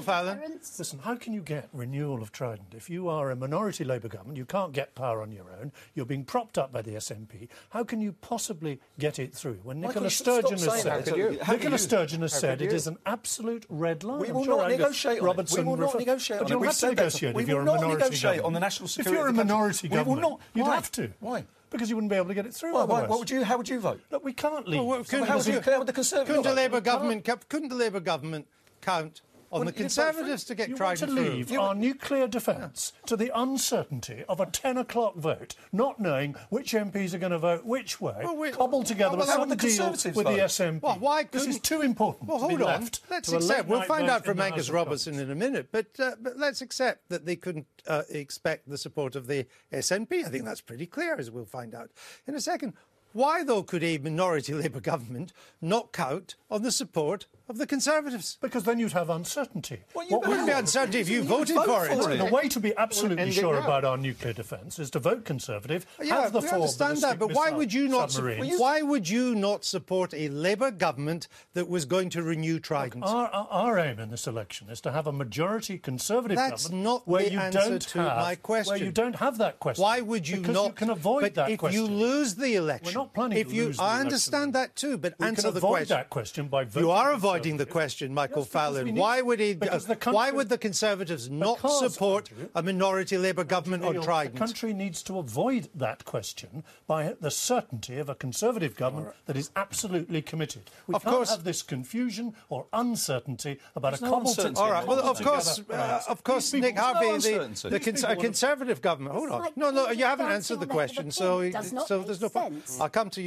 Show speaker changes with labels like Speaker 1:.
Speaker 1: Fallon.
Speaker 2: Listen, how can you get renewal of Trident? If you are a minority Labour government, you can't get power on your own. You're being propped up by the SNP. How can you possibly get it through? When Nicola Sturgeon has said, it is an absolute red line.
Speaker 3: We will not negotiate on it. We will not negotiate on it.
Speaker 2: But you'll have to negotiate if you're a minority government.
Speaker 3: On the national security.
Speaker 2: If you're a minority government, you'd have to.
Speaker 3: Why?
Speaker 2: Because you wouldn't be able to get it through.
Speaker 3: Why? How would you vote?
Speaker 2: Look, we can't leave.
Speaker 1: Well,
Speaker 3: how would the Conservative
Speaker 1: couldn't the Labour government count on the Conservatives to get Trident through?
Speaker 2: You want to leave our nuclear defence to the uncertainty of a 10 o'clock vote, not knowing which MPs are going to vote which way, cobbled together some deal with the SNP.
Speaker 1: Well, why
Speaker 2: this is too important
Speaker 1: to
Speaker 2: be left.
Speaker 1: Let's accept. We'll find out from Angus Robertson in a minute, but let's accept that they couldn't expect the support of the SNP. I think that's pretty clear, as we'll find out in a second. Why, though, could a minority Labour government not count on the support of the Conservatives?
Speaker 2: Because then you'd have uncertainty.
Speaker 1: What wouldn't be uncertainty if you voted for it?
Speaker 2: The way to be absolutely sure about our nuclear defence is to vote Conservative, have the four ballistic
Speaker 1: but why would you not?
Speaker 2: submarines.
Speaker 1: Why would you not support a Labour government that was going to renew Trident?
Speaker 2: Look, our aim in this election is to have a majority Conservative
Speaker 1: That's
Speaker 2: government
Speaker 1: not
Speaker 2: where
Speaker 1: the
Speaker 2: you
Speaker 1: answer
Speaker 2: don't
Speaker 1: to
Speaker 2: have,
Speaker 1: my question.
Speaker 2: Where you don't have that question.
Speaker 1: Why would you
Speaker 2: because
Speaker 1: not?
Speaker 2: You can avoid that question.
Speaker 1: If you lose the election,
Speaker 2: we're not planning to lose the
Speaker 1: I
Speaker 2: election.
Speaker 1: understand that too, but
Speaker 2: we
Speaker 1: answer
Speaker 2: can
Speaker 1: the
Speaker 2: avoid
Speaker 1: question.
Speaker 2: That question by voting.
Speaker 1: You are avoiding the question, Michael Fallon. Why would the Conservatives not support a minority Labour government on Trident?
Speaker 2: The country needs to avoid that question by the certainty of a Conservative government that is absolutely committed. We can't have this confusion or uncertainty about a cobbled.
Speaker 1: All right. Well, of course, Nick Harvey, a Conservative government. Hold on. No, you haven't answered the question, so there's no point. I'll come to you.